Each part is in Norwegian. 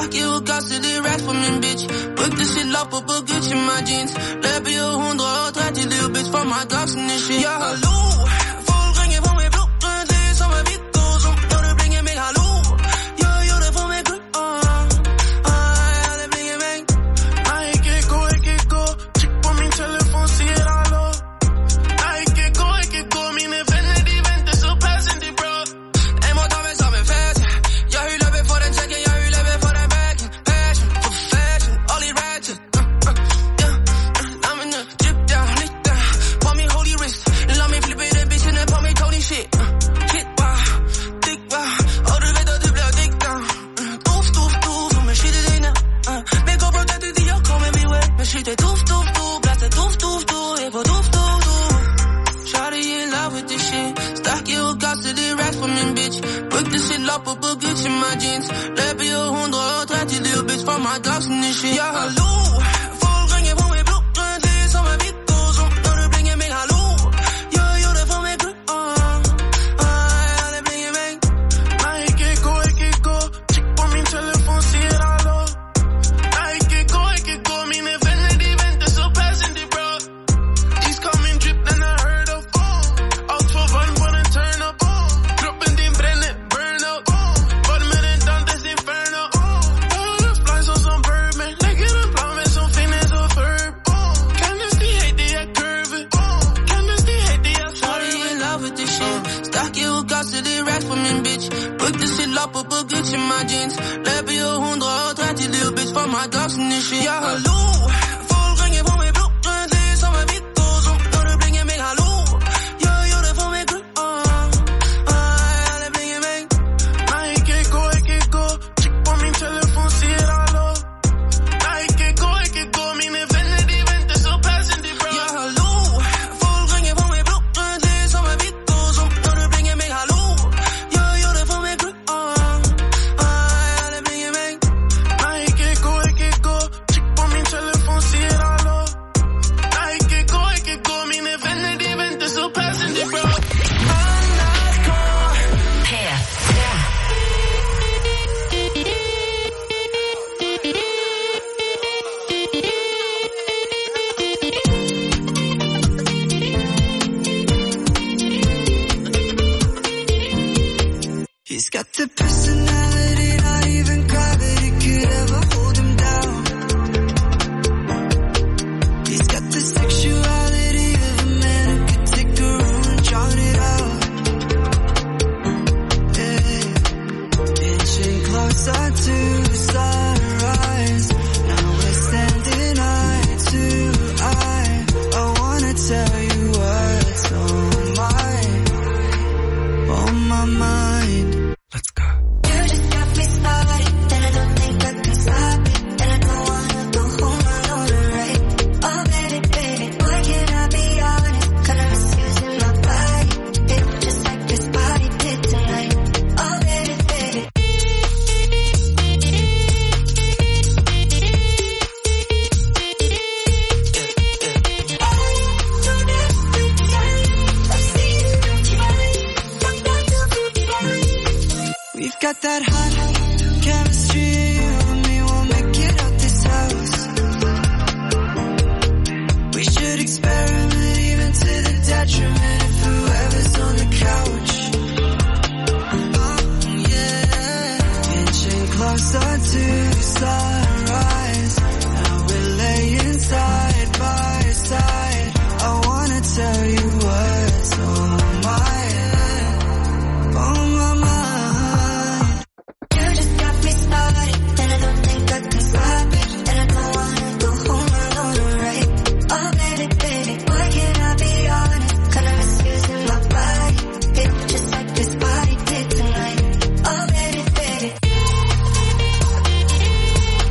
Stock you got silly racks for me, bitch. Book this shit up, but Gucci in my jeans. Level je 130, little bitch, for my dogs and this shit. Ja, hallo. Folk ringer på med blod, det er som er vidt og som. Når du blinger mig, hallo. Jo, det får mig grøn, det blinger mig. Nej, ikke gå. Tjek på min telefon, siger hallo. Nej, ikke gå, mine venner, de venter så passende, bro. Jeg må tage mig som en fast. Jeg hylder ved for den checken, jeg hylder ved for den backen. Passion, for fashion, all it ratchet. I'm in the drip down, lit down. På min holy wrist, lad mig flippe den bitch, den på min Tony shit. Shit bare, dick bare. Og du ved, at det bliver dick down. Duf, for mig shit it ain't men gå på den, det jeg kommer med way. Men shit det duf, blaster duf. Jeg får duf. Shawty in love with this shit. Stock you got silly racks for me, bitch. Book this shit up, but Gucci in my jeans. Level je 130, little bitch, for my dogs and this shit. Ja, hallo. Folk ringer på med blod, det er som er vidt og som. Når du blinger mig, hallo. Jo, det får mig grøn, det blinger mig. Nej, ikke gå. Tjek på min telefon, siger hallo. Nej, ikke gå, mine venner, de venter så passende, bro. These coming drip, den er heard of. Out for fun, but den turn up. Kroppen din brænder, burn up. Vold med den Dantes Inferno. Fly som Birdman. Lægger den blå med som finnes og verb. Candace, de hate, det er curve. Candace, de hate, det er Shawty in love with this shit. Stock you got silly racks for me, bitch. Book this shit up, but Gucci in my jeans. Level je 130, little bitch, for my dogs and this shit. Ja, hallo. Folk ringer på med blod, det er som er vidt og som. Når du blinger mig, hallo. Jo, det får mig grøn, det blinger mig. Nej, ikke gå. Tjek på min telefon, siger hallo. Nej, ikke gå, mine venner, de venter så passende, bro. Ja, hallo. Folk ringer på med blod, det er som er vidt og som. Når du blinger mig, hallo. Jo, det får mig grøn, det blinger mig. Nej, ikke gå. Tjek på min telefon, siger hallo. Nej, ikke gå, mine venner, de venter så passende, bro. He's got the personality, not even gravity could ever hold him down. He's got the sexuality of a man who could take a room and drown it out. Yeah. Inching closer to the sunrise. Now we're standing eye to eye. I wanna tell you what's on my mind. Let's go. You just got me started, then I don't think I can stop it. And I don't wanna go home alone, right? Oh baby, why can't I be honest? 'Cause I'm misusing my body, it's just like this body did tonight. Oh baby. We've got that hot chemistry, you and me won't make it out this house. We should experiment even to the detriment of whoever's on the couch. Yeah. Inching closer to sunrise. Now we're laying side by side. I wanna tell you what's on my mind. You just got me started, then I don't think I can stop it. And I don't wanna go home alone, right? Oh baby, why can't I be honest? 'Cause I'm misusing my body, it's just like this body did tonight. Oh baby.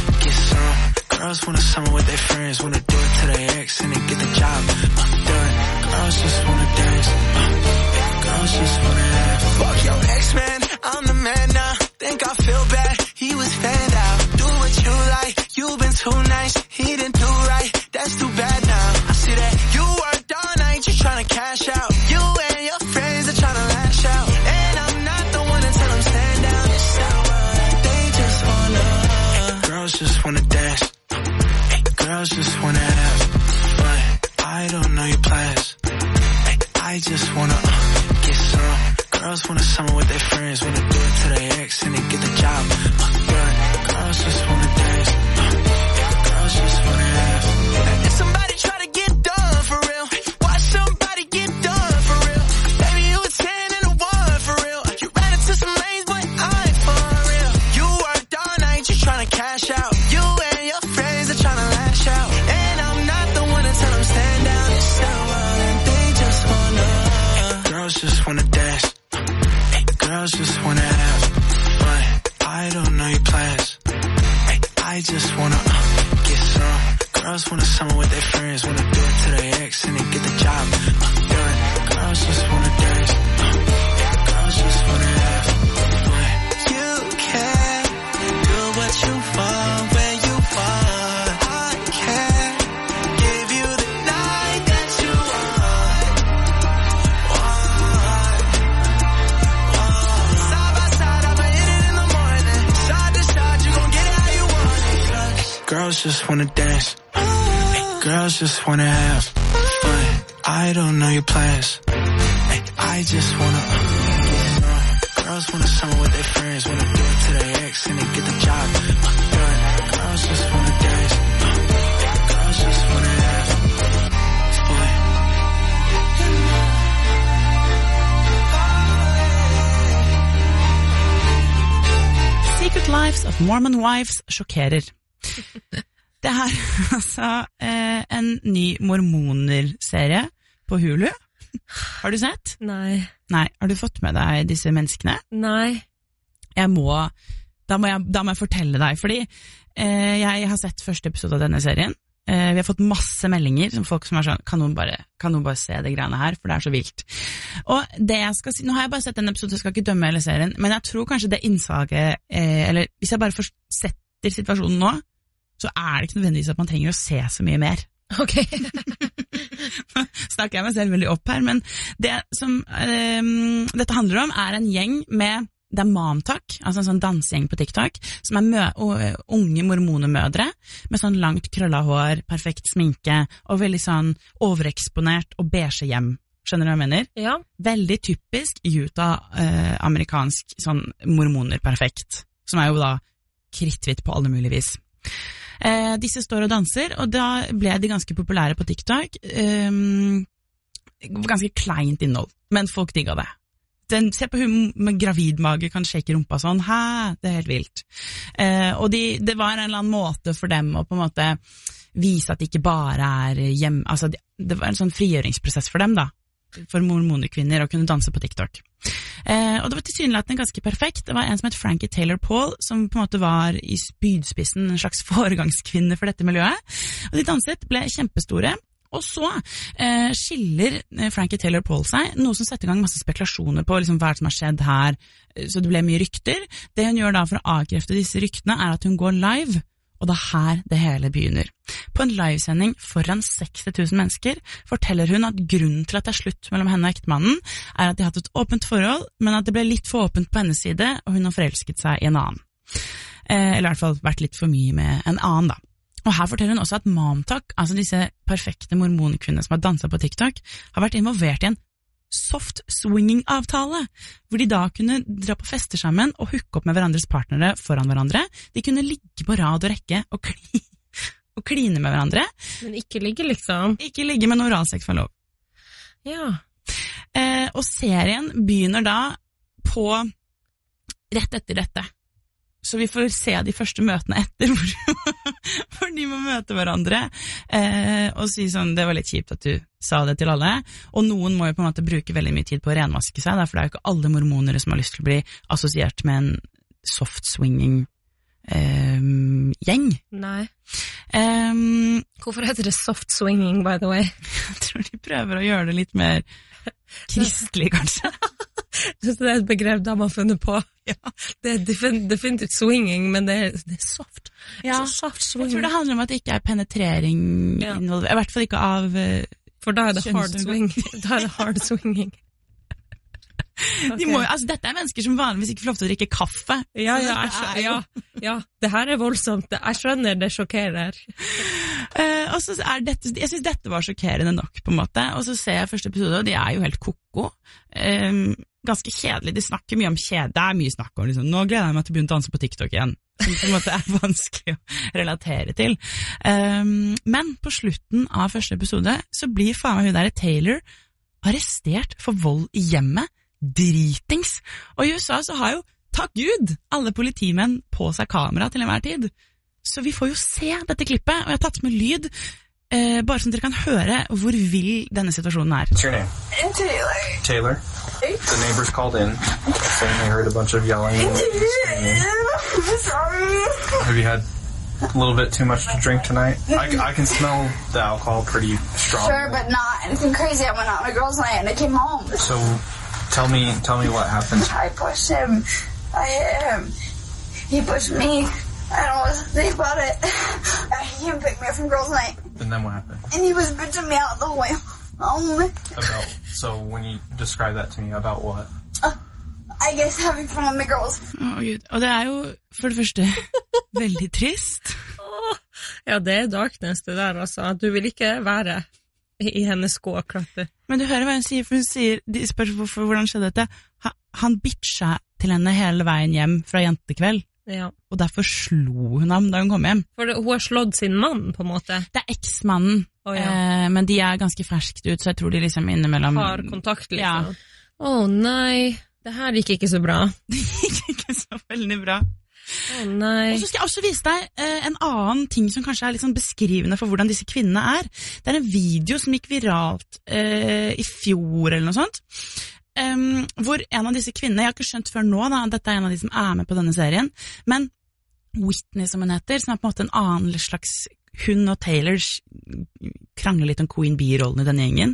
get some. Girls wanna summer with their friends, wanna do it to their ex and then get the job done. Girls just wanna dance, girls just wanna have. Fuck your ex, man, I'm the man now. Think I feel bad, he was fanned out. Do what you like, you've been too nice, he didn't do right, that's too bad now. I see that you worked all night, you tryna cash out. You and your friends are tryna lash out. And I'm not the one to tell them stand down, it's alright. They just wanna, girls just wanna dance. Girls just wanna have fun. I don't know your plans. I just wanna get some. Girls wanna summer with their friends, wanna do it to their ex and then get the job done. Girls just wanna dance. Girls just wanna have. If somebody try to get done for real, watch somebody get done for real. Baby, you a 10 and a 1 for real. You ran into some lanes, but I ain't for real. You worked all night, you tryna cash out. You and your friends are tryna lash out. And I'm not the one to tell them stand down, it's alright. They just wanna, girls just wanna dance. Girls just wanna have fun. I don't know your plans. I just wanna get some. Girls wanna summer with their friends, wanna do it to their ex and then get the job done. Girls just wanna dance. Girls just wanna have fun. You can do what you want when you want. I can give you the night that you want. Side by side, I'ma hit it in the morning. Side to side, you gon' get it how you want it. Girls just wanna dance. Girls just wanna have fun. I don't know your plans. I just wanna girls wanna summer with their friends, wanna do it to their ex and then get the job done. Girls just wanna dance. Girls just wanna have fun. Secret Lives of Mormon Wives sjokkerer. Det er altså en ny mormoner-serie på Hulu. Har du sett? Nei. Nei, har du fått med deg disse menneskene? Nei. Da må jeg fortelle deg, fordi jeg har sett første episode av denne serien. Vi har fått masse meldinger som folk som er sånn, kan noen bare se det greiene her, for det er så vilt. Og det jeg skal si, nå har jeg bare sett en episode, jeg skal ikke dømme hele serien, men jeg tror kanskje det innslaget, eller hvis jeg bare setter situasjonen nå, så er det ikke nødvendigvis at man trenger å se så mye mer. Ok. Snakker jeg meg selv veldig opp her, men det som dette handler om er en gjeng med, det er Momtalk, altså en sånn dansegjeng på TikTok, som er unge mormonemødre, med sånn langt krøllet hår, perfekt sminke, og veldig sånn overeksponert og beige hjem. Skjønner du hva jeg mener? Ja. Veldig typisk Utah-amerikansk sånn mormoner perfekt, som er jo da kritthvitt på alle mulige vis. Disse står og danser, og da ble de ganske populære på TikTok. Ganske kleint innhold, men folk digga det. Se på hun med gravidmage kan shake rumpa sånn, det er helt vilt. Og det var en eller annen måte for dem å på en måte vise at det ikke bare er hjem, altså det var en sånn frigjøringsprosess for dem da, for mormonerkvinner å kunne danse på TikTok. Og det var tilsynelatende ganske perfekt. Det var en som het Frankie Taylor Paul, som på en måte var i spydspissen, en slags foregangskvinne for dette miljøet. Og de danset, ble kjempestore. Og så skiller Frankie Taylor Paul seg, noe som setter i gang masse spekulasjoner på liksom, hva som har skjedd her, så det ble mye rykter. Det hun gjør da for å avkrefte disse ryktene er at hun går live, og det er her det hele begynner. På en livesending foran 60 000 mennesker forteller hun at grunnen til at det er slutt mellom henne og ektemannen er at de har hatt et åpent forhold, men at det ble litt for åpent på hennes side, og hun har forelsket seg i en annen. Eller i hvert fall vært litt for mye med en annen da. Og her forteller hun også at Momtalk, altså disse perfekte mormonkvinnene som har danset på TikTok, har vært involvert i en soft swinging-avtale, hvor de da kunne dra på fester sammen og hooke opp med hverandres partnere foran hverandre. De kunne ligge på rad og rekke og kline med hverandre. Men ikke ligge liksom. Ikke ligge, men oralsex var lov. Ja. Og serien begynner da på rett etter dette. Så vi får se de første møtene etter hvor de må møte hverandre og si sånn, det var litt kjipt at du sa det til alle, og noen må jo på en måte bruke veldig mye tid på å renvaske seg, for det er jo ikke alle mormonere som har lyst til å bli assosiert med en soft swinging gjeng. Nei. Hvorfor heter det soft swinging, by the way? Jeg tror de prøver å gjøre det litt mer kristelig, kanskje. Så det er et begrep da man har funnet på. Ja. Det er definitivt swinging, men det er soft. Ja. Så soft Jeg swinging. tror det handler om at det ikke er penetrering involvert, i hvert fall ikke av For da er det hard kjønnsorgan. swing. Da er det hard swinging. De må, altså, dette er mennesker som vanligvis ikke får lov til å drikke kaffe. Ja, det her er voldsomt. Jeg skjønner det sjokkerer. Og så er dette, jeg synes dette var sjokkerende nok, på en måte. Og så ser jeg første episode, og de er jo helt koko. Ganske kjedelig. De snakker mye om det er mye snakk om, liksom. Nå gleder jeg meg til å begynne å danse på TikTok igjen. Som på en måte er vanskelig å relatere til. Men på slutten av første episode, så blir faen meg hun der Taylor arrestert for vold i hjemmet. Dritings. Og i USA så har jo, takk Gud, alle politimenn på seg kamera til enhver tid. Så vi får jo se dette klippet, og jeg har tatt med lyd, bare sånn at dere kan høre hvor vill denne situasjonen er. What's your name? Taylor. The neighbors called in saying they heard a bunch of yelling and screaming. Sorry. Have you had a little bit too much to drink tonight? I can smell the alcohol pretty strong. Sure, but not anything crazy. I went out on a girls' night and I came home. So tell me what happened. I pushed him. I hit him. He pushed me. I don't know what to think about it. He came pick me up from girls' night. And then what happened? And he was bitching me out the way home. So when you describe that to me, about what? I guess having fun with my girls. Gud. Og det er jo for det første veldig trist. Ja, det er darkness det der, altså. Du vil ikke være i hennes sko akkurat det. Men du hører hva hun sier, for hun sier, de spør hvordan skjedde dette. Han bitcha til henne hele veien hjem fra jentekveld, og derfor slo hun ham da hun kom hjem. For hun har slått sin mann, på en måte. Det er eksmannen, men de er ganske ferskt ut, så jeg tror de liksom innimellom har kontakt, liksom. Ja. Nei, det her gikk ikke så bra. Det gikk ikke så veldig bra. Nei. Og så skal jeg også vise deg en annen ting som kanskje er litt sånn beskrivende for hvordan disse kvinnene er. Det er en video som gikk viralt i fjor eller noe sånt, hvor en av disse kvinnene, jeg har ikke skjønt før nå da, dette er en av de som er med på denne serien, men Whitney som hun heter, som er på en måte en annen slags, hun og Taylor krangler litt om Queen Bee-rollen i denne gjengen.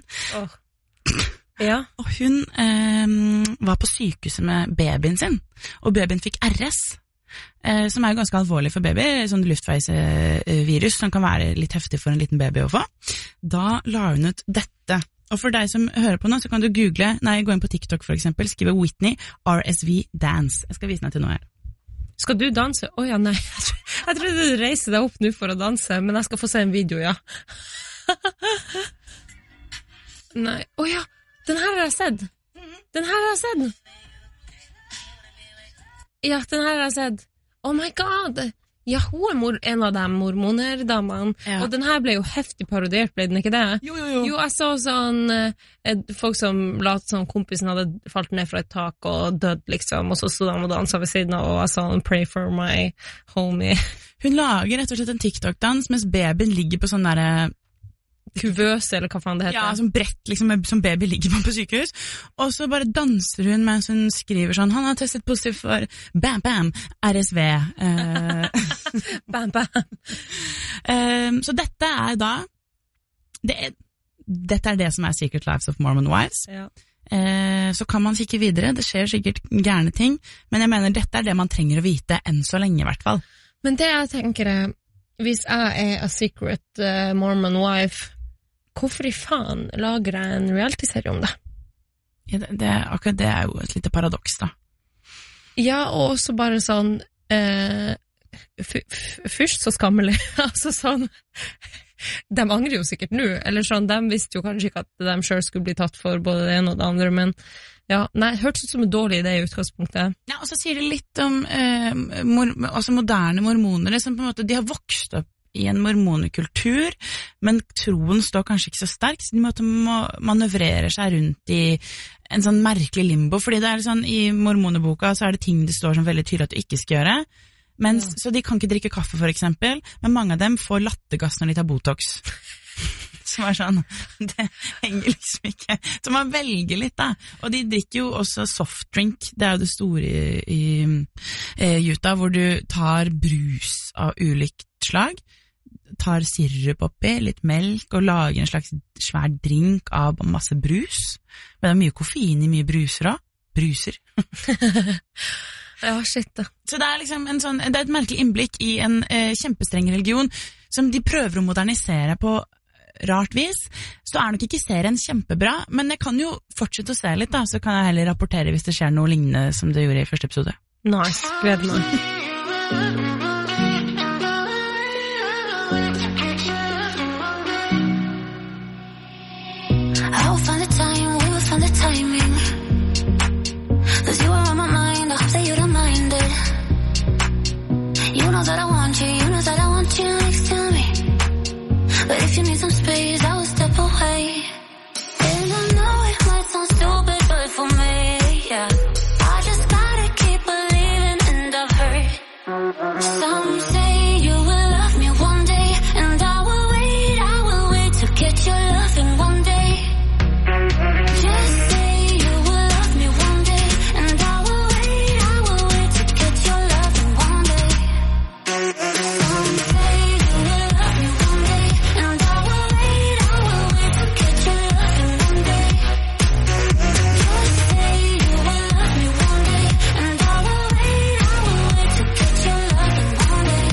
Ja. Og hun var på sykehuset med babyen sin, og babyen fikk RS, som er jo ganske alvorlig for baby, sånn luftveisvirus som kan være litt heftig for en liten baby å få. Da la hun ut dette. Og for deg som hører på nå, så kan du gå inn på TikTok for eksempel, skrive Whitney RSV Dance. Jeg skal vise deg til noe her. Skal du danse? Ja, nei. Jeg trodde du reiser deg opp nå for å danse, men jeg skal få se en video, ja. Nei. Ja, den her har jeg sett. Ja, den her har jeg sett. Oh my god! Ja, hun er en av dem mormonerdamene. Ja. Og den her ble jo heftig parodiert, ble den ikke det? Jo. Jo, jeg så sånn folk som la sånn kompisen hadde falt ned fra et tak og dødd, liksom, og så stod han og danset ved siden av, og jeg sa pray for my homie. Hun lager rett og slett en TikTok-dans, mens babyen ligger på sånn der kuvøse, eller hva faen det heter. Ja, som brett, liksom, som baby ligger på sykehus. Og så bare danser hun mens hun skriver sånn, han har testet positivt for bam, bam, RSV. Bam, bam. Så dette er da, dette er det som er Secret Lives of Mormon Wives. Ja. Så kan man kikke videre, det skjer sikkert gærne ting, men jeg mener dette er det man trenger å vite, enn så lenge i hvert fall. Men det jeg tenker er, hvis jeg er a secret Mormon wife, hvorfor i faen lager jeg en reality-serie om det? Ja, akkurat det er jo et lite paradoks, da. Ja, og også bare sånn først så skammelig. Altså sånn, de angrer jo sikkert nå, eller sånn, de visste jo kanskje ikke at de selv skulle bli tatt for både det ene og det andre, men ja, nei, hørtes ut som en dårlig idé i utgangspunktet. Ja, og så sier det litt om moderne mormonere, som på en måte, de har vokst opp i en mormonekultur, men troen står kanskje ikke så sterk, så de må manøvrere seg rundt i en sånn merkelig limbo, fordi det er sånn, i mormoneboka så er det ting det står som veldig tydelig at du ikke skal gjøre, så de kan ikke drikke kaffe for eksempel, men mange av dem får lattergass når de tar Botox. som er sånn, det henger liksom ikke. Så man velger litt da, og de drikker jo også softdrink, det er jo det store i Utah, hvor du tar brus av ulikt slag, tar sirup oppi, litt melk, og lager en slags svær drink av masse brus. Men det er mye koffein i mye bruser også. Bruser. Ja, shit da. Så det er liksom det er et merkelig innblikk i en kjempestreng religion, som de prøver å modernisere på rart vis. Så er nok ikke serien kjempebra, men jeg kan jo fortsette å se litt da, så kan jeg heller rapportere hvis det skjer noe lignende som det gjorde i første episode. Nice, gleder meg. On the timing, 'cause you were on my mind. I hope that you don't mind it. You know that I want you, you know that I want you next to me. But if you need some space, I will step away. And I know it might sound stupid, but for me, yeah, I just gotta keep believing, and I've heard some say you will love me one day, and I will wait to get your loving one day. Just say you will love me one day, and I will wait to get your loving one day. Some say you will love me one day, and I will wait to get your loving one day. Just say you will love me one day, and I will wait to get your loving one day.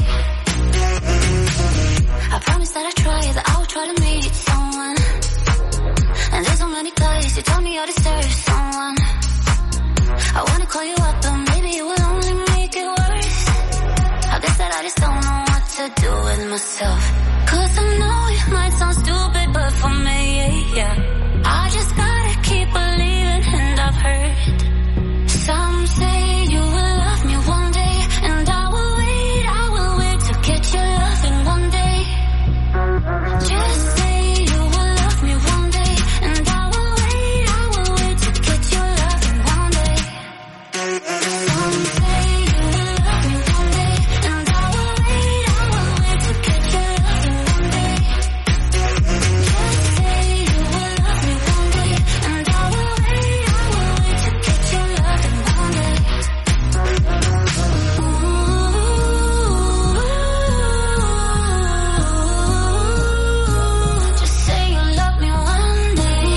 I promise that I try, that I will try to meet someone. And there's so many guys who tell me I deserve someone. I wanna call you up, but maybe it will only make it worse. I guess that I just don't know what to do with myself. 'Cause I know it might sound stupid, but for me, yeah, I just gotta keep believing, and I've heard some say you will love me one day, and I will wait to get your loving one day. Just say you will love me one day, and I will wait to get your loving one day. Some say you will love me one day, and I will wait to get your loving one day. Just say you will love me one day, and I will wait to get your loving one day. Just say you love me one day.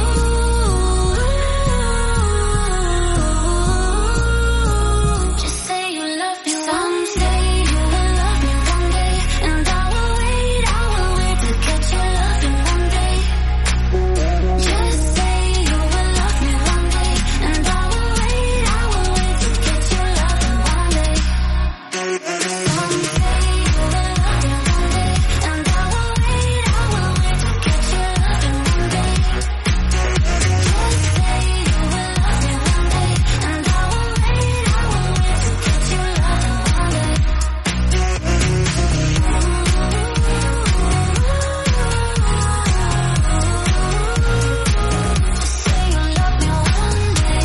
Just say you love me. Some say you will love me one day, and I will wait to get your loving one day. Just say you will love me one day, and I will wait to get your loving one day. Some say you will love me one day, and I will wait to get your loving one day. Just say you will love me one day, and I will wait to get your loving one day. Just say you love me one day.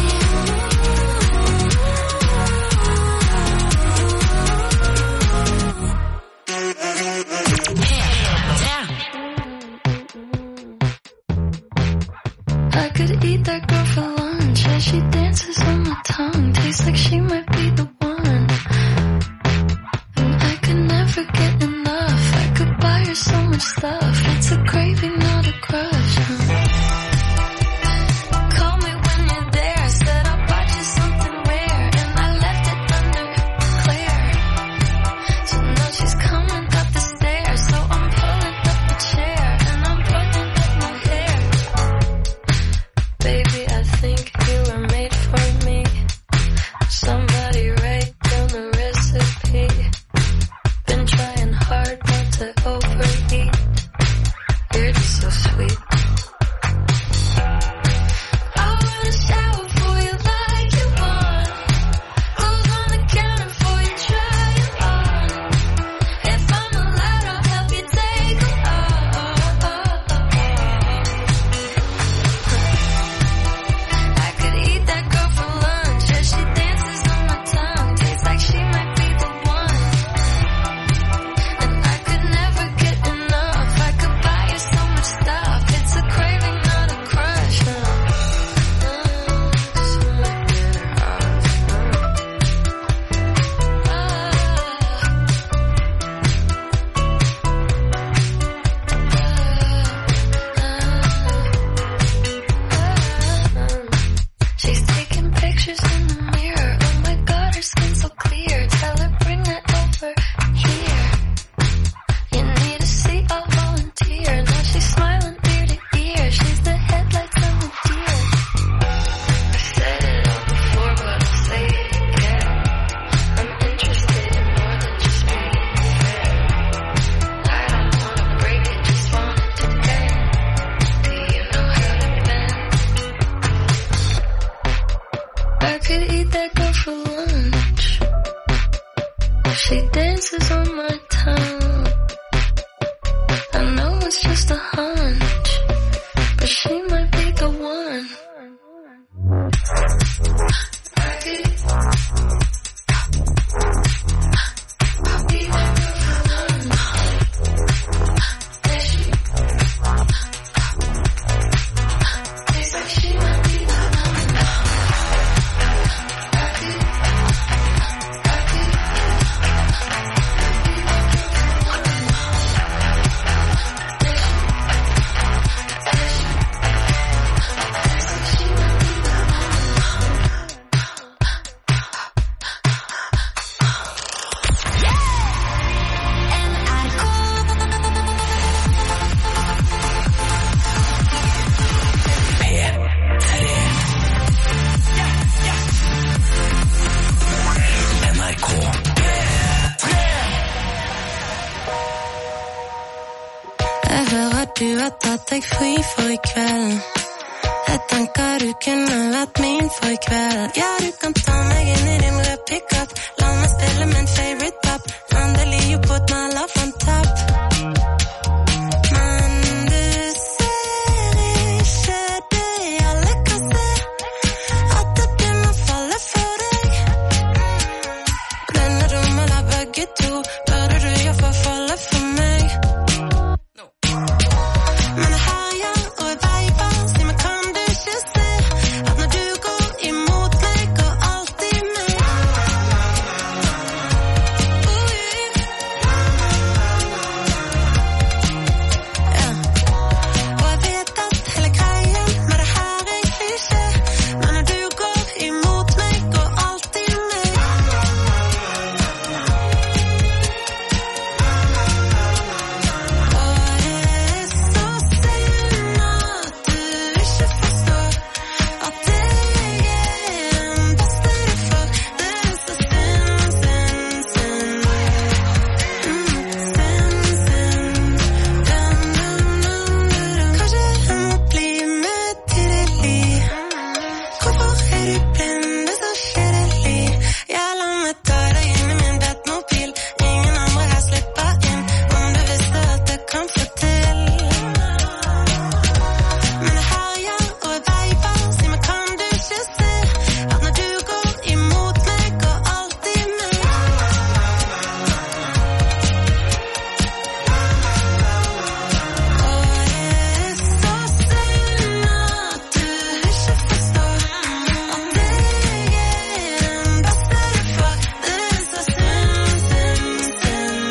I could eat that girl for lunch as she dances on my tongue. Tastes like she might be the one. And I could never get enough. I could buy her so much stuff. It's a craving, not a crush. Call me when you're there. Said I bought you something rare, and I left it under clear. So now she's coming up the stairs. So I'm pulling up a chair, and I'm putting up my hair. Baby, I think you were made for me. Somebody write down the recipe. Been trying hard not to overeat. You're just so sweet. I wanna shower for you like you want. Clothes on the counter for you, try it on. If I'm allowed, I'll help you take them off. I could eat that girl for lunch as she dances on my tongue. Tastes like she might be the one. And I could never du har tatt deg fri for I kveld. Jeg tenker du kunne vært min for I kveld. Ja, du kan ta meg inn I din rød pick-up. La meg spille min favorite pop. Endelig you put my love on top. Men du ser ikke det alle kan se, at det begynner å falle for deg. Blender du med deg begge to, burde du I hvert fall falle for meg. Men jeg herjer og jeg veiver, si meg kan du ikke se, at når du går imot meg, går alltid meg. Ja. Og jeg vet at hele greien med det her klisjé, men når du går imot meg, går alltid meg. Og det så synd at du ikke forstår at jeg den beste du får. Det så synd, synd, synd. Kanskje jeg må bli med til ditt liv. Hvorfor du blind, det så kjedelig? Ja, la meg ta deg inn I min Batmobil. Ingen andre her slipper inn, om du visste at jeg kan få til. Men jeg herjer og jeg veiver, si meg kan du ikke se, at når du går imot meg, går alltid meg. Og det så synd at du ikke forstår at jeg den beste du får. Det så synd, synd, synd. Synd,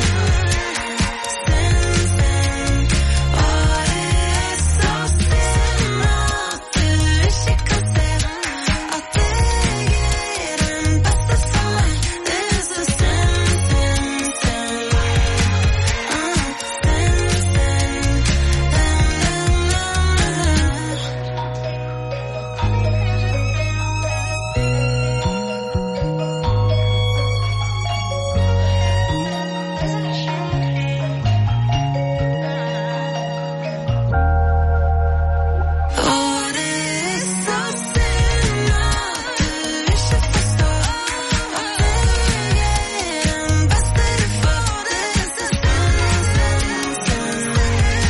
synd. Og det så synd at du ikke kan se at jeg den beste for meg. Det så synd, synd, synd. Og det så synd at du ikke forstår at jeg den beste du får. Det så synd, synd, synd. Og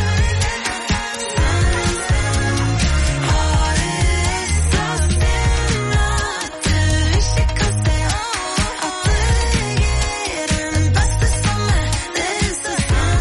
det så synd at du ikke kan se at jeg den beste for meg. Det så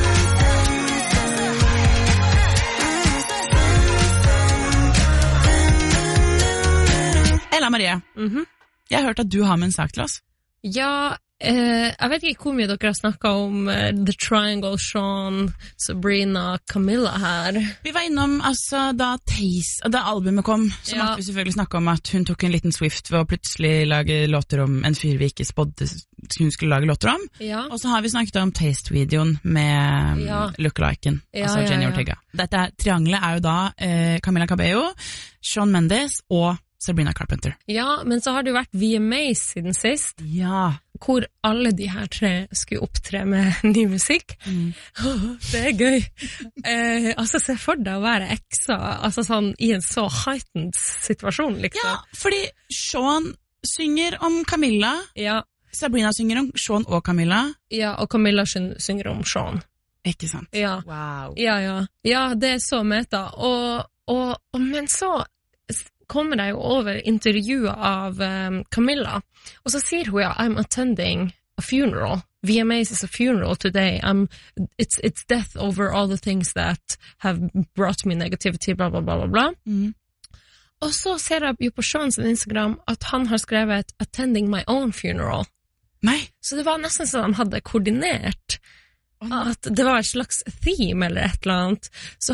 Ella Marie, jeg har hørt at du har med en sak til oss. Ja, jeg vet ikke hvor mye dere har snakket om The Triangle, Sean, Sabrina, Camilla her. Vi var innom, altså, da albumet kom, så Ja. måtte vi selvfølgelig snakke om at hun tok en liten Swift ved å plutselig lage låter om en fyr vi ikke spådde hun skulle lage låter om. Ja. Og så har vi snakket om Taste-videoen med Ja. lookaliken, Ja, altså Jenny ja, ja. Ortega. Dette triangelet er jo da Camila Cabello, Shawn Mendes og Sabrina Carpenter. Ja, men så har det jo vært VMAs siden sist, Ja. hvor alle de her tre skulle opptre med ny musikk. Det er gøy. Altså, se for deg å være eksa, altså sånn, i en så heightened situasjon, liksom. Ja, fordi Shawn synger om Camilla, Ja, Sabrina synger om Shawn og Camilla. ja, og Camilla synger om Sean. Ikke sant? Ja. Wow. Ja, det er så meta. Men så kommer jeg jo over intervjuet av Camilla, og så sier hun I'm attending a funeral. VMAs is a funeral today. It's death over all the things that have brought me negativity, bla, bla, bla, bla, bla. Og så ser jeg jo på Sean sin Instagram at han har skrevet attending my own funeral. Nei. Så det var nesten så de hadde koordinert at det var et slags theme eller et eller annet. Så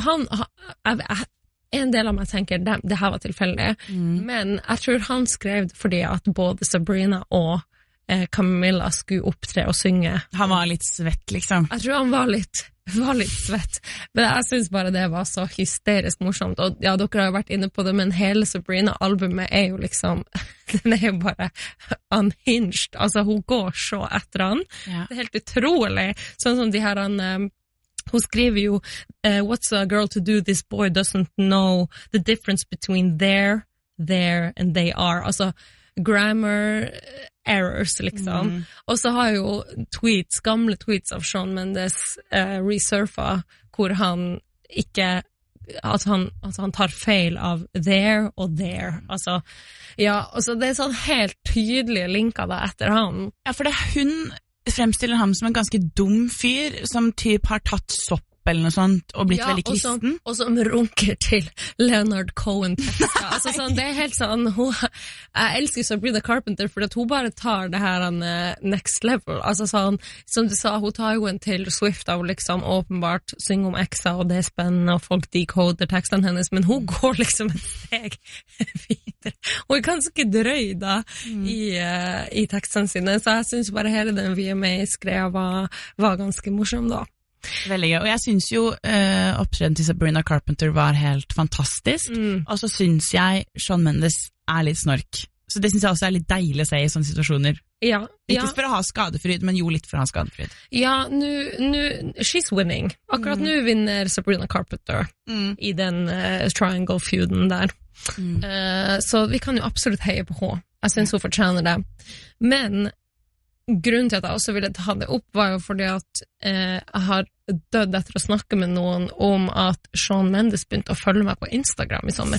en del av meg tenker det her var tilfeldig, men jeg tror han skrev det fordi at både Sabrina og Camilla skulle opptre og synge. Han var litt svett, liksom. Jeg tror han var litt svett, men jeg synes bare det var så hysterisk morsomt, og ja, dere har jo vært inne på det, men hele Sabrina-albumet er jo liksom, den er jo bare unhinged, altså hun går så etter han. Ja. Det er helt utrolig, sånn som de her Hun skriver jo what's a girl to do, this boy doesn't know the difference between there and they are. Altså grammar errors, liksom. Og så har jo gamle tweets av Shawn Mendes resurfa, hvor han ikke at han tar feil av there og there. Altså, ja, altså det er sånn helt tydelige linker da etter han. Ja, for hun fremstiller ham som en ganske dum fyr, som typ har tatt sopp eller noe sånt, og blitt veldig kristen. Og som runker til Leonard Cohen-tekster. Altså sånn, det er helt sånn, jeg elsker Sabrina Carpenter, for at hun bare tar det her next level. Altså sånn, som du sa, hun tar jo en til Swift av liksom åpenbart synge om eksa, og det er spennende, og folk decoder tekstene hennes, men hun går liksom et steg videre. Hun er ganske drøy da, i tekstene sine, så jeg synes bare hele den VMA-skrevet var ganske morsom da. Veldig gøy, og jeg synes jo opptreden til Sabrina Carpenter var helt fantastisk, og så synes jeg Shawn Mendes er litt snork, så det synes jeg også er litt deilig å se i sånne situasjoner. Ja, ikke for å ha skadefryd, men jo litt for å ha skadefryd. Ja, she's winning. Akkurat nå vinner Sabrina Carpenter i den triangle-feuden der. Så vi kan jo absolutt heie på henne. Jeg synes hun fortjener det. Men grunnen til at jeg også ville ta det opp var jo fordi at jeg har dødd etter å snakke med noen om at Shawn Mendes begynte å følge meg på Instagram i sommer.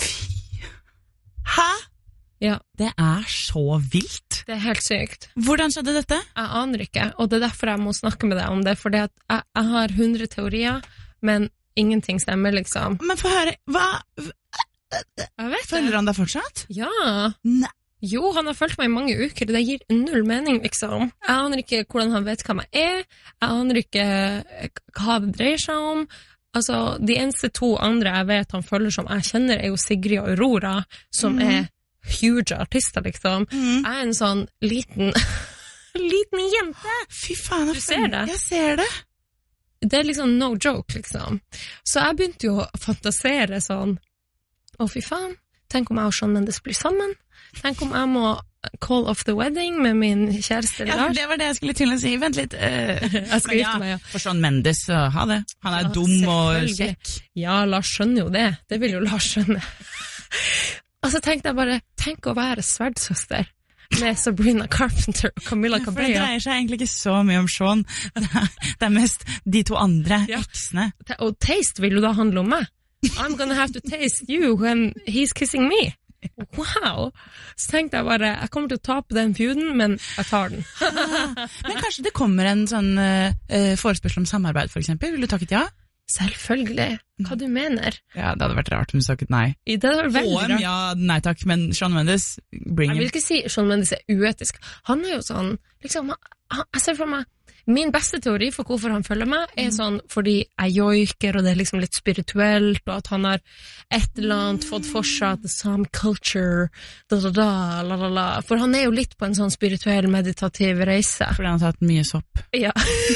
Hæ? Ja. Det er så vilt. Det er helt sykt. Hvordan skjedde dette? Jeg aner ikke, og det er derfor jeg må snakke med deg om det, fordi at jeg har 100 teorier, men ingenting stemmer liksom. Men få høre, hva? Jeg vet Følger han deg fortsatt? Ja. Nei. Jo, han har fulgt meg i mange uker, det gir null mening, liksom. Jeg aner ikke hvordan han vet hvem jeg aner ikke hva det dreier seg om. Altså, de eneste to andre jeg vet han følger som jeg kjenner er jo Sigrid og Aurora, som er huge artister, liksom. Jeg er en sånn liten jente. Fy faen, du ser det? Jeg ser det. Det er liksom no joke, liksom. Så jeg begynte jo å fantasere sånn, fy faen, tenk om jeg og Shawn Mendes blir sammen. Tenk om jeg må call off the wedding med min kjæreste Lars. Ja, det var det jeg skulle til å si. Vent litt. Jeg skal gifte meg, ja. For Shawn Mendes, ha det. Han er dum og kjekk. Ja, Lars skjønner jo det. Det vil jo Lars skjønne. Og så tenkte jeg bare, tenk å være sverdsøster med Sabrina Carpenter og Camila Cabello. For det dreier seg egentlig ikke så mye om Shawn. Det er mest de to andre eksene. Og taste vil jo da handle om meg. I'm gonna have to taste you when he's kissing me. Wow! Så tenkte jeg bare, jeg kommer til å tape den feuden, men jeg tar den. Men kanskje det kommer en sånn forespørsel om samarbeid, for eksempel? Vil du takket ja? Selvfølgelig. Hva du mener? Ja, det hadde vært rart om du takket nei. Det hadde vært veldig rart. Ja, nei takk, men Shawn Mendes, bring him. Jeg vil ikke si Shawn Mendes er uetisk. Han er jo sånn, liksom, jeg ser for meg, min beste teori for hvorfor han følger meg er sånn fordi jeg joiker, og det er liksom litt spirituelt, og at han har et eller annet fått for seg at the Sam culture, la. For han er jo litt på en sånn spirituell, meditativ reise. Fordi han har tatt mye sopp. Ja.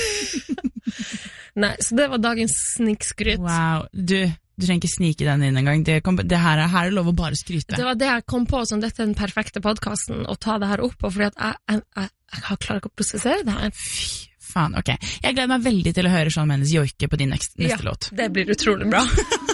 Nei, så det var dagens snikskryt. Wow, du trenger ikke snike den inn en gang. Det her er lov å bare skryte. Det var det jeg kom på, sånn, dette er den perfekte podcasten, å ta det her opp, og fordi at jeg klarer ikke å prosessere det her. Fy faen, ok. Jeg gleder meg veldig til å høre Shawn Mendes joike på din neste låt. Det blir utrolig bra.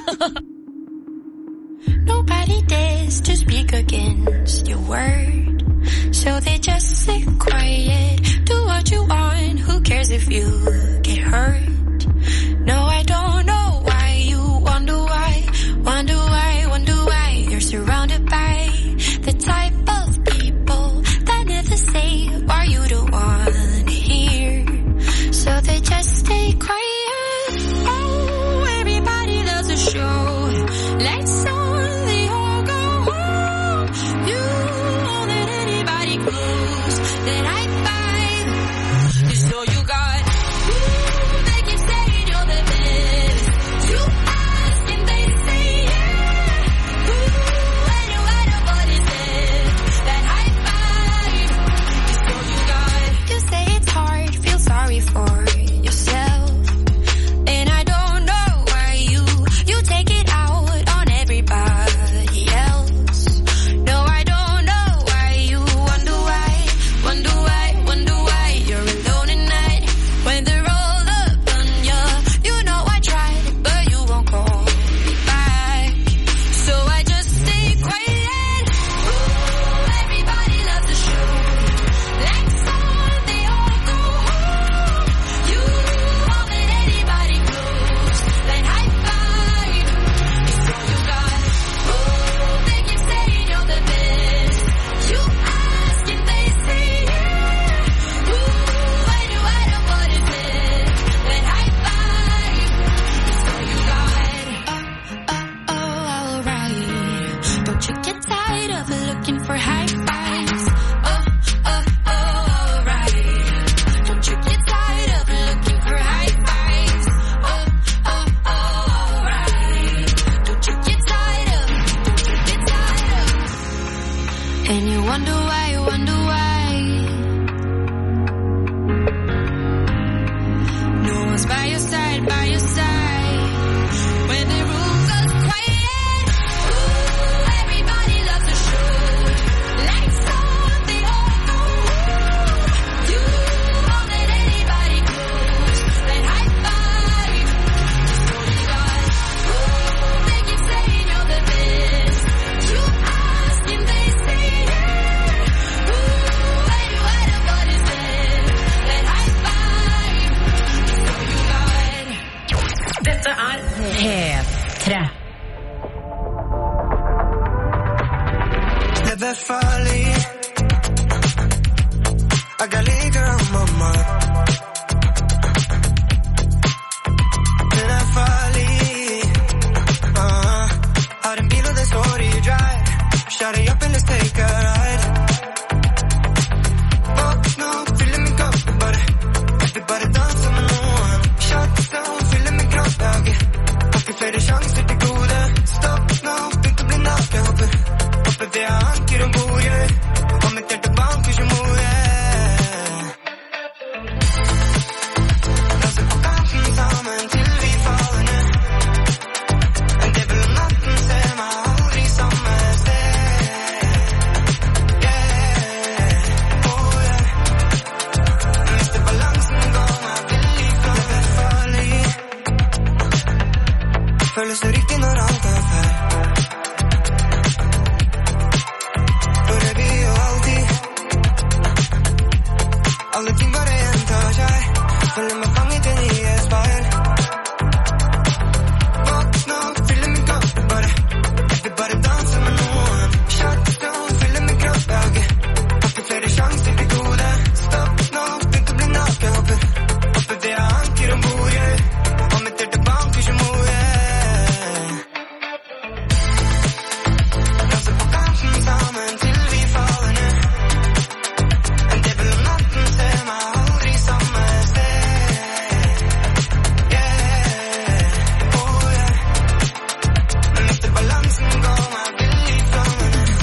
Nobody dares to speak against your word, so they just sit quiet. Do what you want, who cares if you get hurt? No, I don't know why you wonder why you're surrounded by the type of people that never say why you don't want to hear, so they just stay quiet. Oh, everybody does a show, let's only all go home. You won't let anybody close that I find, so you got by your side, by your side. When the room goes quiet, ooh, everybody loves a show. Lights on, they all go. You won't let anybody close. That high five, so you got. Ooh, they keep saying you're the best. You ask and they say yeah. Ooh, and you had a what is it? That high five, so you got. Dette P3. Never farlig. I got liquor on my mind. Den farlig. Har en bil og det står i drive. Shut it up and let's take a ride. Våkne opp, fylle min kopp, everybody danser med noen. Shut down, fylle min kropp, jeg har ikke flere sjanser til gode. Stopp nå, begynte å bli naken, håper vi har anker om bordet. Og mitt hjerte banker som mode. Danser på kanten sammen til vi faller ned. En djevel om natten ser meg aldri samme sted. Yeah, oh yeah. Mister balansen, går meg billig fra. Det er farlig. Føles det riktig når alt er feil. For det blir jo alltid. Alle ting bare gjentar seg. Føler meg fanget inn i et speil. Våkne opp, fylle min kopp, everybody danser med noen. Shut down, fylle min kropp, jeg har ikke flere sjanser til gode. Stopp nå, begynte å bli naken, håper vi har anker om bordet. Og mitt hjerte banker som mode. Danser på kanten sammen til vi faller ned. En djevel om natten ser meg aldri samme sted. Yeah, oh yeah. Mister balansen, går meg billig fra meg ned.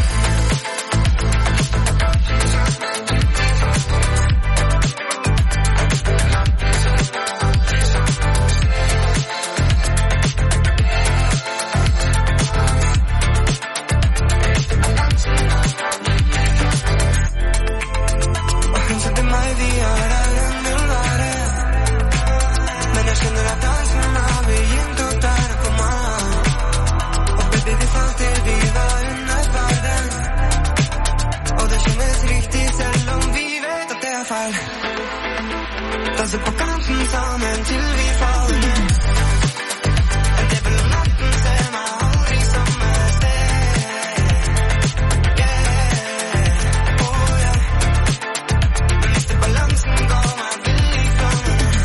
Og hun sa til meg vi er der hun vil være. Men jeg skjønner at dansen har begynt å tære på meg. Og baby vi falt til vi var under verden. Og det kjennes riktig selv om vi vet at det er feil. Danser på kanten sammen til vi faller ned. En djevel om natten ser meg aldri samme sted. Yeah, oh yeah. Mister balansen, går meg billig fra meg ned.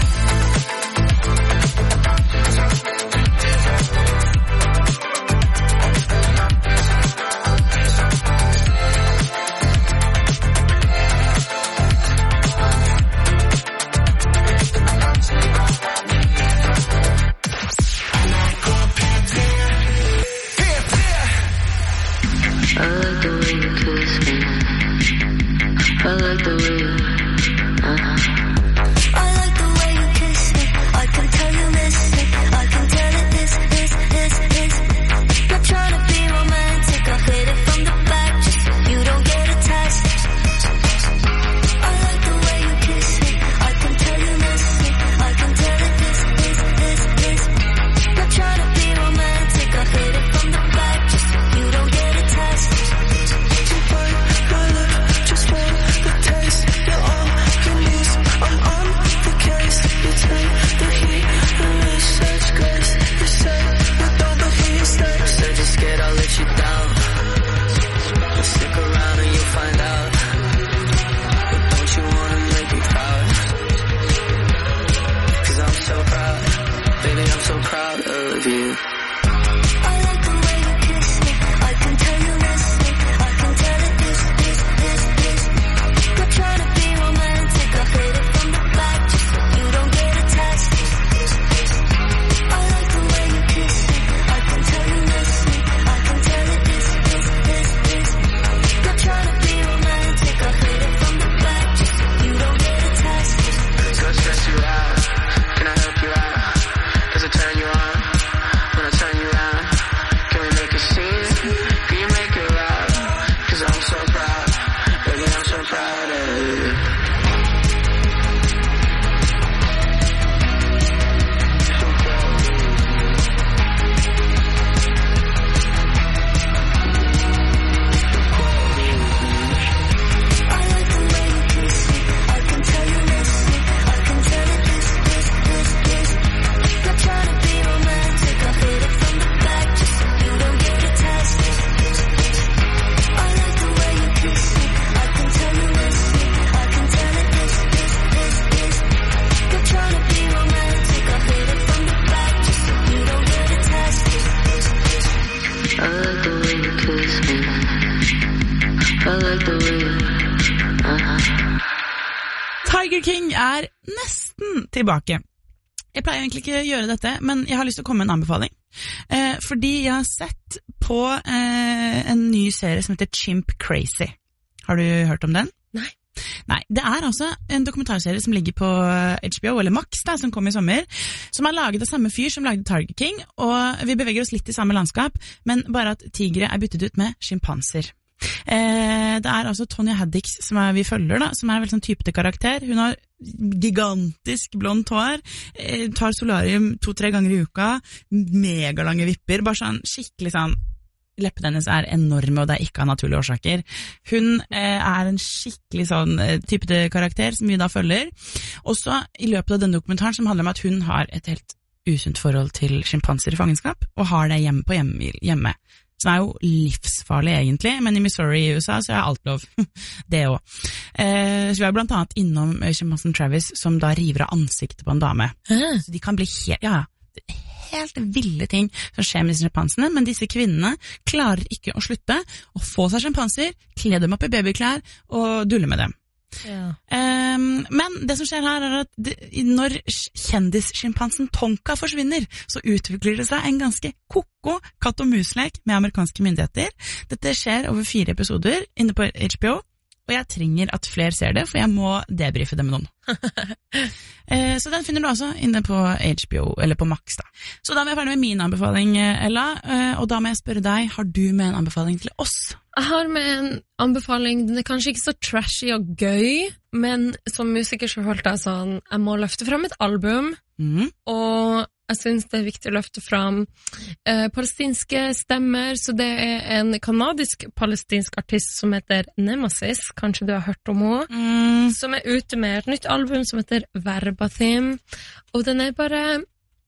Tiger King er nesten tilbake. Jeg pleier egentlig ikke å gjøre dette, men jeg har lyst til å komme med en anbefaling. Fordi jeg har sett på en ny serie som heter Chimp Crazy. Har du hørt om den? Nei, det er altså en dokumentarserie som ligger på HBO, eller Max da, som kom i sommer, som er laget av samme fyr som lagde Tiger King, og vi beveger oss litt i samme landskap, men bare at tigre er byttet ut med sjimpanser. Det er altså Tonya Haddix som vi følger da, som er vel sånn typete karakter. Hun har gigantisk blondt hår, tar solarium 2-3 ganger i uka, megalange vipper, bare sånn skikkelig sånn, leppene hennes er enorme, og det er ikke av naturlige årsaker. Hun er en skikkelig sånn typete karakter som vi da følger. Også i løpet av denne dokumentaren som handler om at hun har et helt usunt forhold til sjimpanser i fangenskap, og har det hjemme. Som er jo livsfarlig egentlig, men i Missouri i USA så er alt lov. Det også. Så vi er blant annet innom sjimpansen Travis, som da river av ansiktet på en dame. Så de kan bli helt ville ting som skjer med disse sjimpansene, men disse kvinnene klarer ikke å slutte å få seg sjimpanser, kle dem opp i babyklær og dulle med dem. Men det som skjer her er at når kjendissjimpansen Tonka forsvinner, så utvikler det seg en ganske koko katt og muslek med amerikanske myndigheter. Dette skjer over 4 episoder inne på HBO, og jeg trenger at flere ser det, for jeg må debrife det med noen. Så den finner du altså inne på HBO, eller på Max da. Så da er vi ferdig med min anbefaling, Ella, og da må jeg spørre deg, har du med en anbefaling til oss? Jeg har med en anbefaling, den er kanskje ikke så trashy og gøy, men som musiker så følte jeg sånn, jeg må løfte frem et album, og jeg synes det er viktig å løfte frem palestinske stemmer, så det er en kanadisk-palestinsk artist som heter Nemesis, kanskje du har hørt om henne, som er ute med et nytt album som heter Verbatim, og den er bare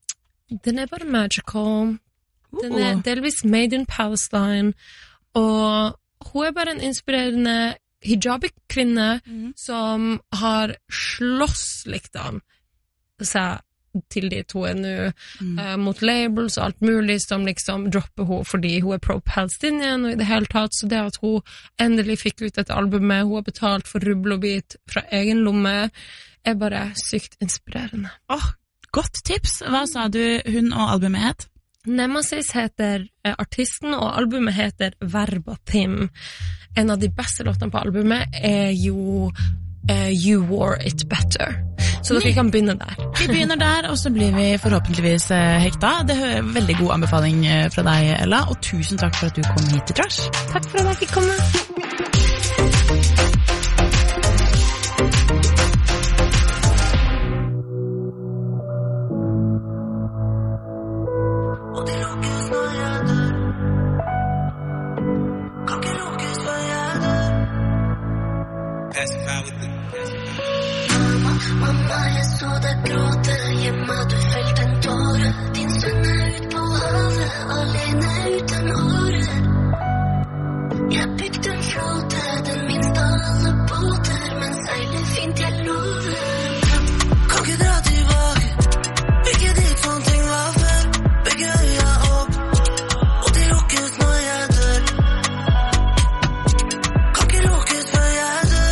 magical, den er delvis made in Palestine, og hun er bare en inspirerende hijabi-kvinne som har slåss liksom seg til de to er nå mot labels og alt mulig som liksom dropper hun fordi hun er pro-Palestinian og i det hele tatt, så det at hun endelig fikk ut et album med hun har betalt for rubbel og bit fra egen lomme er bare sykt inspirerende. Godt tips. Hva sa du hun og albumet het? Nemesis heter artisten, og albumet heter Verbatim. En av de beste låtene på albumet er jo You Wore It Better. Så dere kan begynne der. Vi begynner der, og så blir vi forhåpentligvis hekta. Det er veldig god anbefaling fra deg, Ella, og tusen takk for at du kom hit til Trash. Takk for at jeg fikk komme. Mamma, jeg så deg gråte hjemme, du felte en tåre. Din sønn er ut på havet, alene uten åre. Jeg bygde en flåte, den minste av alle båter, men seiler fint, jeg lover. Kan ikke dra tilbake, ikke dit sånn ting var før. Begge øya opp, og de lukkes når jeg dør. Kan ikke lukkes før jeg dør.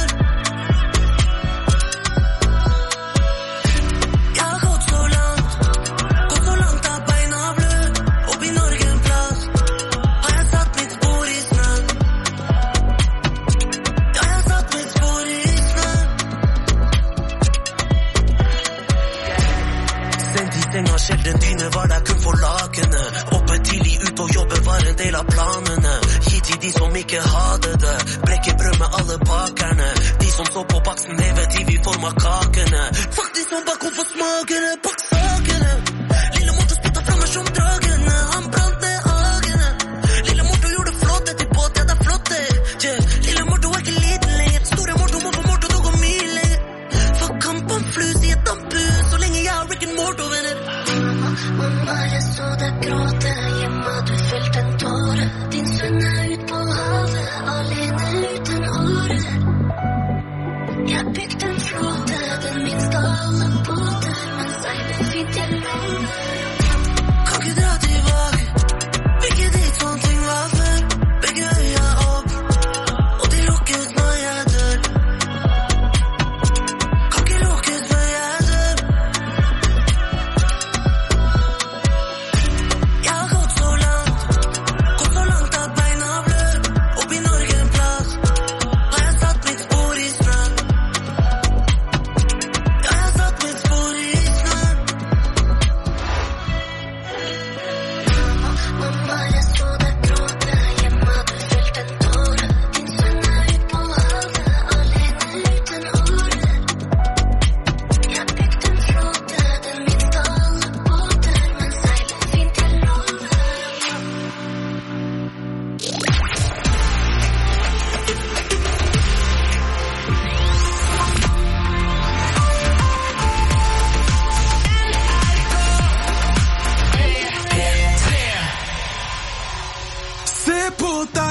Sjelden dyne var der kun for lagene. Oppe tidlig ut og jobbe var en del av planene. Gi til de som ikke hadde det. Brekke brød med alle bakerne. De som står på baksen levetid i form av kakene. Fuck de som bakom for smakene. Bak sakene. Lille Morto spytta fra meg som dragene. Han brant ned hagene. Lille Morto gjorde flåte til båt, ja det er flotte. Lille Morto er ikke liten lenger. Store Morto må få Morto til å gå mye lenger. For kampen flus i et dampus. Så lenge jeg har Rick and Morto venner. Mamma, jeg så deg gråte hjemme, du felte en tåre. Din sønn er ut på havet, alene uten åre. Jeg bygde en flåte, den minste av alle båter, men seiler fint, jeg lover. Kan ikke dra tilbake, ikke dit sånn ting var før. Begge øya opp, og de lukkes når jeg dør. Kan ikke lukkes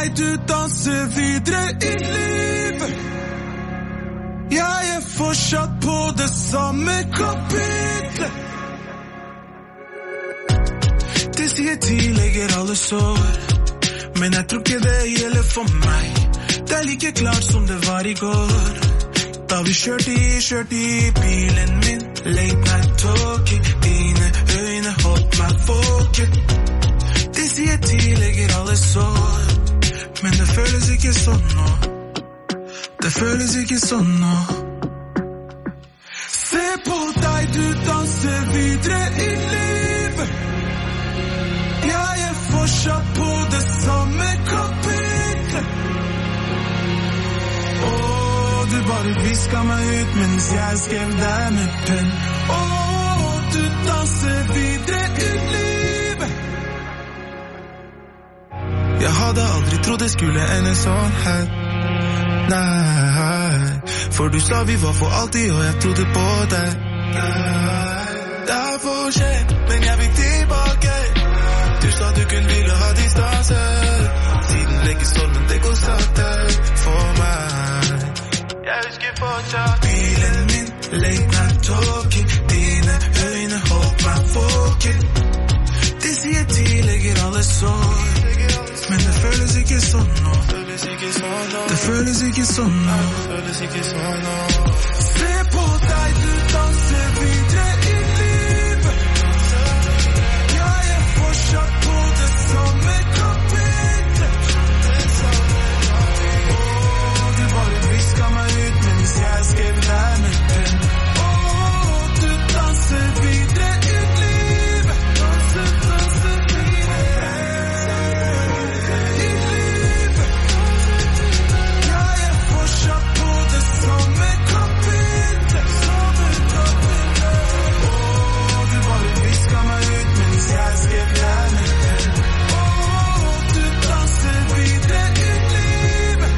deg, du danser videre i livet. Jeg er fortsatt på det samme kapitlet. De sier tid legger alle sår, men jeg tror ikke det gjelder for meg. Det er like klart som det var i går, da vi kjørte i bilen min. Late night talking, dine øyne holdt meg våken. De sier tid legger alle sår, men det føles ikke sånn nå. Det føles ikke sånn nå. Se på deg, du danser videre i livet. Jeg er fortsatt på det samme kapitlet. Du bare visket meg ut mens jeg skrev deg med penn. Du danser videre i livet. Jeg hadde aldri trodd det skulle ende sånn her. Nei, for du sa vi var for alltid, og jeg trodde på deg. Det er for sent, men jeg vil tilbake. Du sa du kun ville ha distanse. Tiden legger stormen, det går sakte for meg. Jeg husker fortsatt bilen min, late night talking. Dine øyne holdt meg våken. De sier tid legger alle sår, men det føles ikke sånn nå. Det føles ikke sånn nå. Se på deg, du danser videre i livet. Jeg er fortsatt på det samme kapitlet. Du bare visket meg ut mens jeg skrev deg med penn. Du danser videre i livet. Danser videre i livet. Jeg er fortsatt på det samme kapitlet. Du bare visket meg ut mens jeg skrev deg med penn. Du danser videre i livet.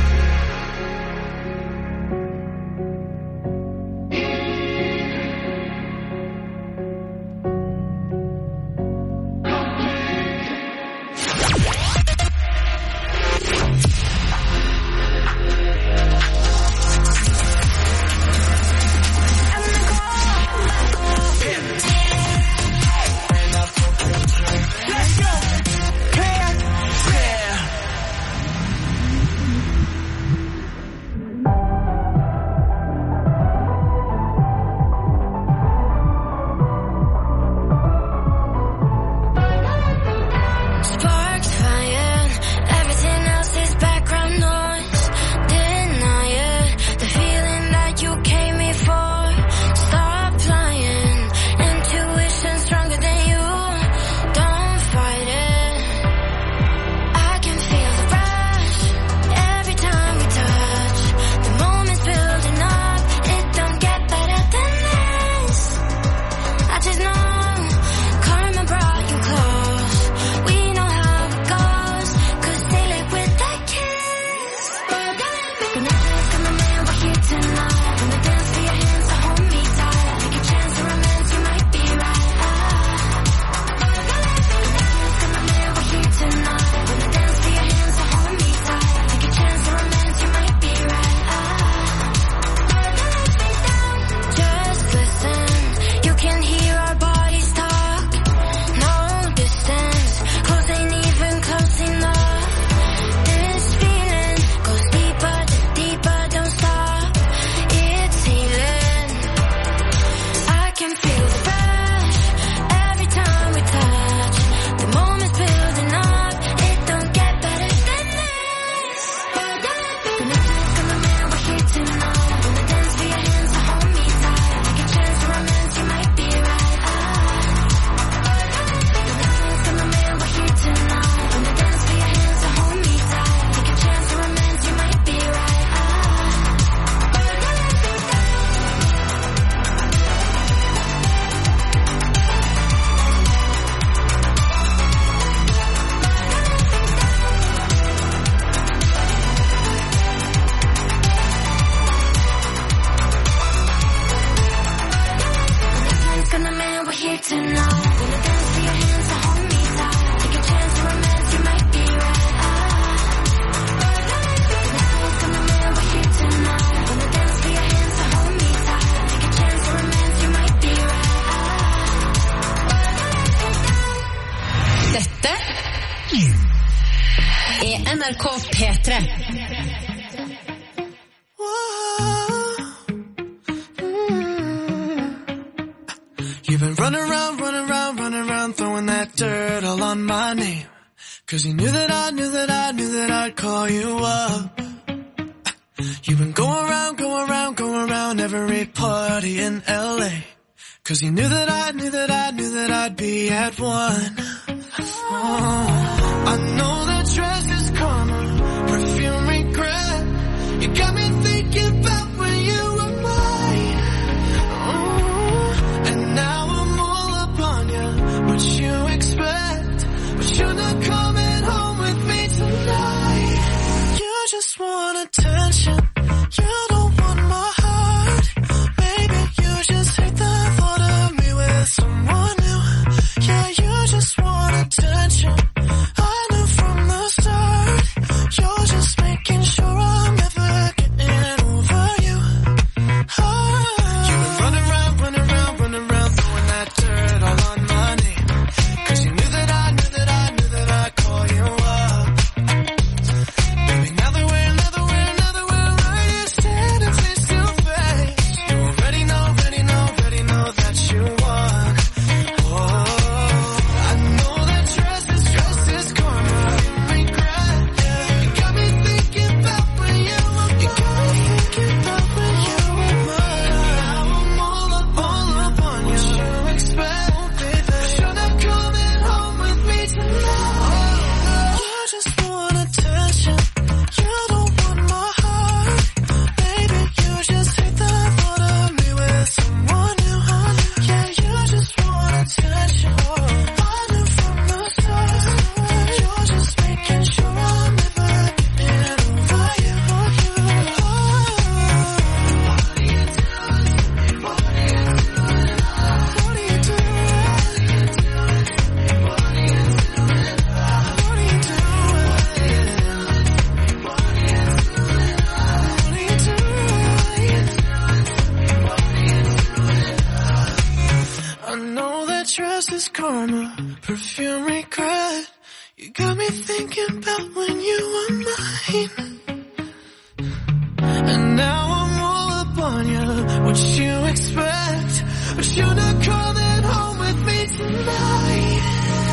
Sparks flying, everything else is background noise. Deny it, the feeling that you came me for. Stop lying, intuition stronger than you. Don't fight it. I can feel the rush every time we touch. The moment's building up, it don't get better than this. I just know karma brought you close. We know how it goes, 'cause they live with that kiss. Gonna man, we're here tonight. Gonna dance for your hands, so hold me tight. Take a chance to romance, you might be right. Gonna man, we're here tonight. Gonna dance for your hands, so hold me tight. Take a chance to romance, you might be right. Just listen, you can hear our bodies talk. No distance, close ain't even close enough. This feeling goes deeper, don't stop. It's healing. I can feel the rush every time we touch. The moment's building up, it don't get better than this. Gonna man, we're here tonight. Gonna dance for your hands, so hold me tight. Take a chance to romance, you might be right. Gonna man, we're here tonight. Gonna dance for your hands, so hold me tight. Take a chance to romance, you might be right. Gonna man, we're here tonight. Gonna dance for your hands, so hold me tight. Take a chance to romance, you might be right. er NRK P3. You've been running around, throwing that dirt all on my name. 'Cause you knew that I'd call you up. You've been going around every party in LA. 'Cause you knew that I'd be at one. I know that dress is karma, perfume regret. You got me thinking about when you were mine. And now I'm all up on you, what you expect. But you're not coming home with me tonight. You just want attention, you don't want my heart. Maybe you just hate the thought of me with someone new. Yeah, you just want attention, I knew from the start. You're just making sure I'm never getting over you. You've been running around, throwing that dirt all on my name. 'Cause you knew that I'd call you up. Baby, now that we're right here standing face to face, you already know that you won. I know that dress is karma, regret. You got me thinking about when you were mine. Now I'm all up on you. What you expect, baby? You're not coming home with me tonight. You just want attention, you don't want my heart. Maybe you just hate the thought of me with someone new. Yeah, you just want attention, I knew from the start. You're just making sure I'm never getting over you. I know that dress is karma, perfume regret. You got me thinking about when you were mine. And now I'm all up on you, what you expect. But you're not coming home with me tonight.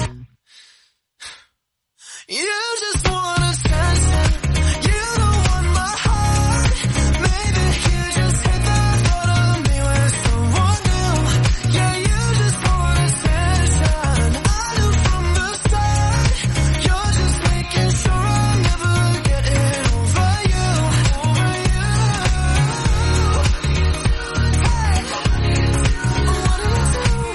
You just want attention, you don't want my heart. Maybe you just hate the thought of me with someone new. Yeah, you just want attention, I knew from the start. You're just making sure I'm never getting over you. What do you do?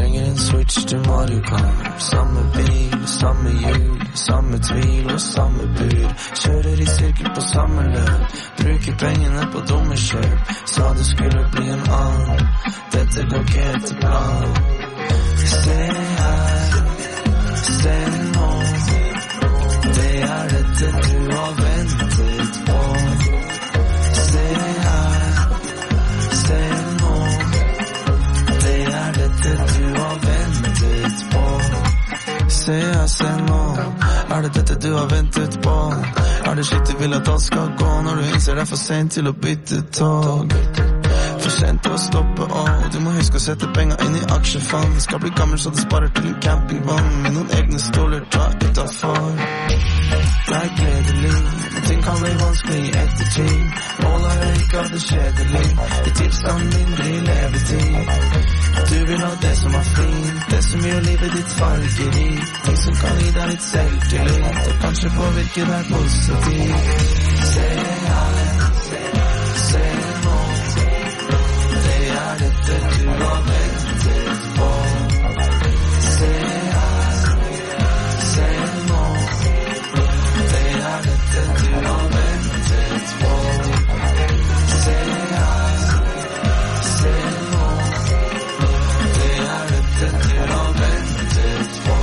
trenger en switch til Mario Kart. Samme bil, samme hjul, samme tvil og samme bur. Kjører i sirkel på samme løp, bruker pengene på dumme kjøp. Sa det skulle bli en annen, dette går ikke etter plan. Se her, se nå, det dette du har ventet på. Se her, se nå, det dette du har ventet på. Se her, se nå, det dette du har ventet på? Det slik du vil at alt skal gå når du innser det for sent til å bytte tog? For sent til å stoppe, du må huske å sette penger inn i aksjefond. Skal bli gammel så du sparer til en campingvogn med noen egne stoler, ta utenfor. Det gledelig, men ting kan bli vanskelig etter tid. Målet ikke av det kjedelig, det tilstand mindre i levetid. Du vil ha det som fint, det som gjør livet ditt fargerikt. Ting som kan gi deg litt selvtillit, og kanskje påvirke deg positivt. Se her, se nå, det dette du har ventet på. Se her, se nå, det dette du har ventet på. Se her, se nå, det dette du har ventet på.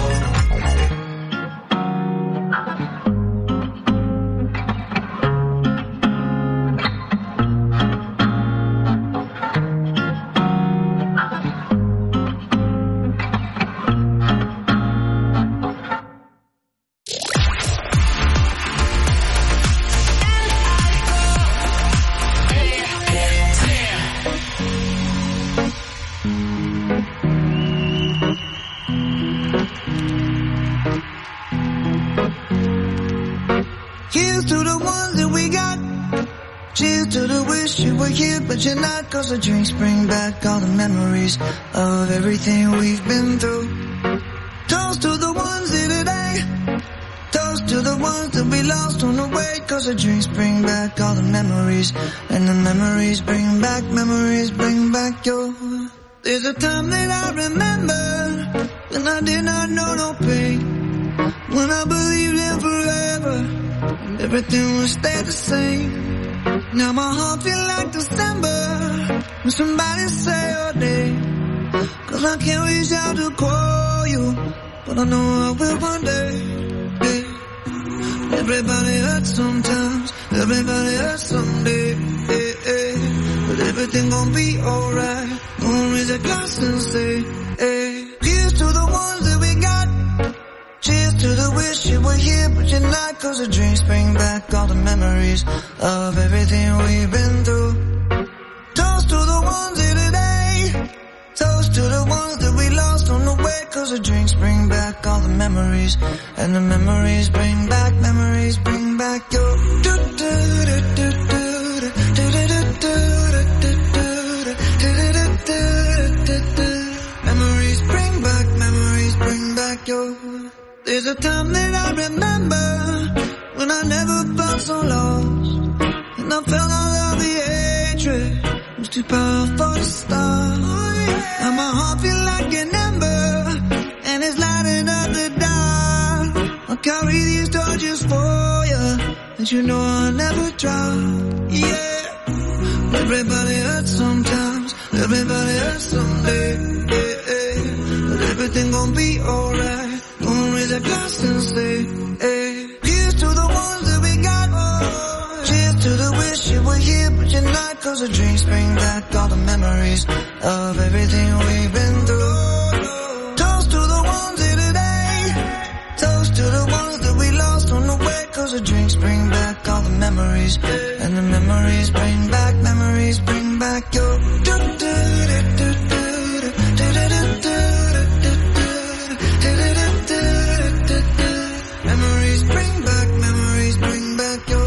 But you're not, 'cause the drinks bring back all the memories of everything we've been through. Toast to the ones here today, toast to the ones that we lost on the way, 'cause the drinks bring back all the memories, and the memories bring back your. There's a time that I remember when I did not know no pain, when I believed in forever and everything would stay the same. Now my heart feel like December when somebody say your name, 'cause I can't reach out to call you, but I know I will one day. Hey. Everybody hurts sometimes, everybody hurts someday. Hey, hey. But everything gon' be alright. Gonna raise a glass and say, hey. Here's to the ones that we got. Cheers to the wish you were here, but you're not, 'cause the drinks bring back all the memories of everything we've been through. Toast to the ones here today, toast to the ones that we lost on the way, 'cause the drinks bring back all the memories, and the memories bring back your. Memories bring back your. There's a time that I remember when I never felt so lost, and I felt all of the hatred was too powerful to stop. And my heart feel like an ember, and it's lighting up the dark. I'll carry these torches for you, and you know I'll never drop. Yeah, everybody hurts sometimes, everybody hurts someday. Yeah, yeah. But everything gon' be alright. Gonna raise a glass and say, hey. Here's to the ones that we got. Cheers to the wish you were here, but you're not, 'cause the drinks bring back all the memories of everything we've been through. Toast to the ones here today, toast to the ones that we lost on the way, 'cause the drinks bring back all the memories, and the memories bring back your. Memories bring back your. Memories bring back your.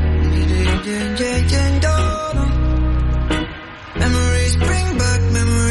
Memories bring back, memories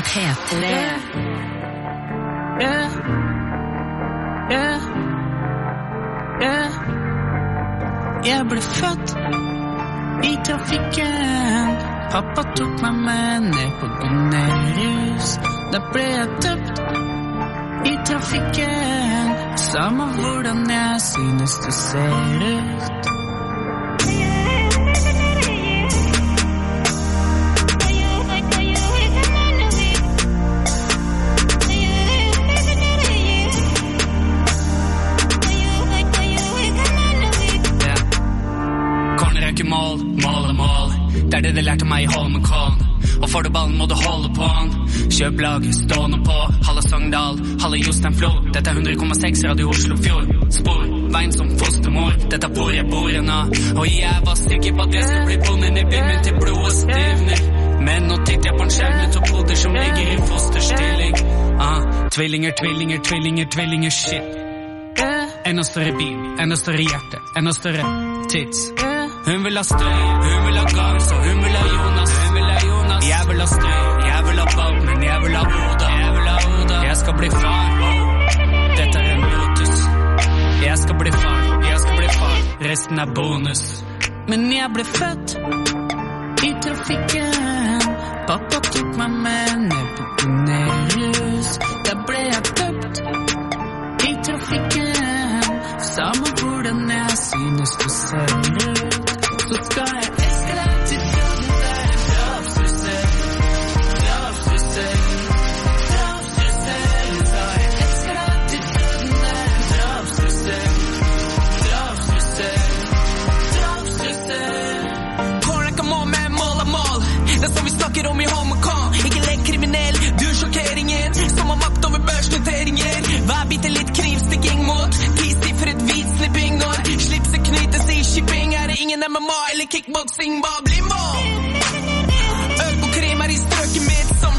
P3. Jeg ble født i trafikken. Pappa tok meg med ned på Gunnerhus. Da ble jeg døpt i trafikken. Samme hvordan jeg synes du ser ut. Mål. Det er det lærte meg i Holmenkollen. Og får du ballen må du holde på den. Kjøp laget stående på Halle Sogndal, Halle Jostein Flo. Dette er 100,6 Radio Oslo Fjord. Spor, veien som fostermor. Dette er hvor jeg bor nå. Og jeg var sikker på at jeg skulle bli bonden i byen til blod og stivner. Men nå titter jeg på en skjerm med to poter som ligger i fosterstilling. Tvillinger, shit. Enda større bil, enda større hjerte, enda større tits. Hun vil ha støy, hun vil ha gang, så hun vil ha Jonas. Jeg vil ha støy, jeg vil ha ball, men jeg vil ha Oda. Jeg skal bli far, dette er en lotus. Jeg skal bli far, resten er bonus. Men jeg ble født i trafikken. Pappa tok meg med ned på Gunnerhus. Da ble jeg døpt i trafikken. Samme hvordan jeg synes du ser ut. Så skal jeg elske deg til døden. Drops du selv. Så jeg elsker deg til døden. Drops du selv. Corner kan mål med mål. Det er som vi snakker om i Holmenkollen. Ikke legg kriminell, du er sjokkeringen. Som har makt over børsnoteringer. Hver bitte litt knivstikking mot 10-siffret hvitsnipping. Når slipset knytes i shipping, er det ingen MMA eller kickboxing, bare bli mål. Økokrim er i strøket mitt, så